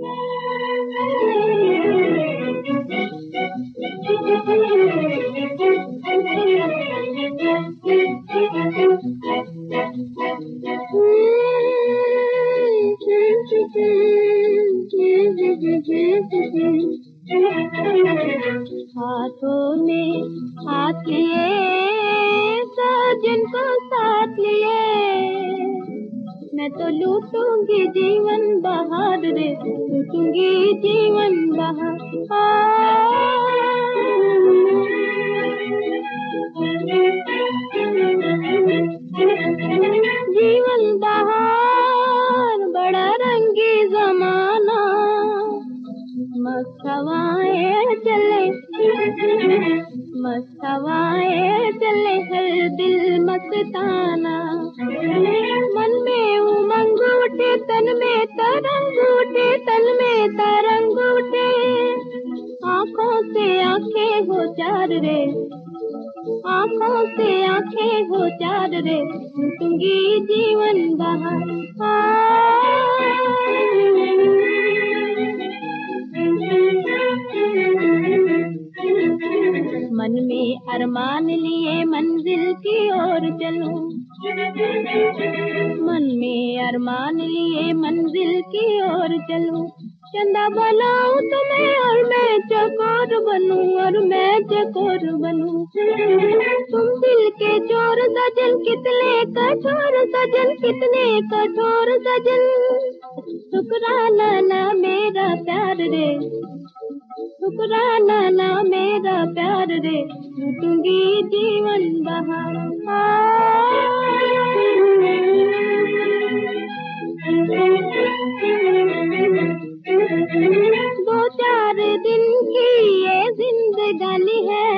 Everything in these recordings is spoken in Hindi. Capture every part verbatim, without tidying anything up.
हाथों में हाथ लिए सजन को साथ लिए, मैं तो लूटूंगी जीवन बहार रे, लूटूंगी जीवन बहार। जीवन बहार बड़ा रंगी जमाना, मस्त हवाएं चले मस्त हवाएं चले, हर दिल मस्ताना। मन में उमंग उठे, तन में तरंग उठे, तन में तरंग उठे, आँखों से आँखें हो चार रे, आँखों से आँखें हो चार रे, लूटूंगी जीवन बहार। मन में अरमान लिए मंजिल की ओर चलूं, मन में अरमान लिए मंजिल की ओर चलूं, चंदा बनाऊं तुम्हें और मैं चकोर बनूं, और मैं चकोर बनूं। तुम दिल के चोर सजन, कितने कठोर सजन, कितने कठोर सजन, ठुकराना ना मेरा प्यार रे, ठुकराना ना मेरा प्यार रे, लूटूंगी जीवन बहार। दो चार दिन की ये जिंदगानी है,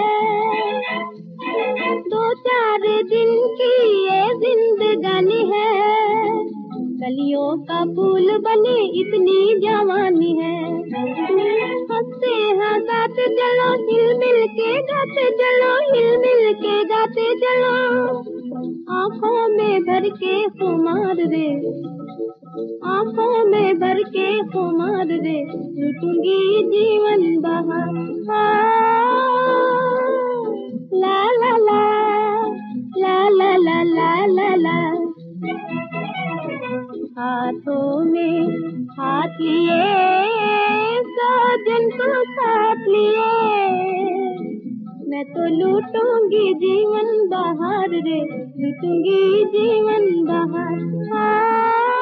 दो चार दिन की ये जिंदगानी है, कलियों का फूल बने इतनी जवानी है। हंसते हंसाते चलो, हिल मिल के गाते चलो, हिल मिल के गाते चलो, आँखों में भर के खुमार रे, आँखों में भर के खुमार रे, लूटूंगी जीवन बहार। ला ला ला ला ला ला ला ला ला। हाथों में हाथ लिए सजन को साथ लिए, मैं तो लूटूंगी जीवन बहार रे, लूटूंगी जीवन बहार।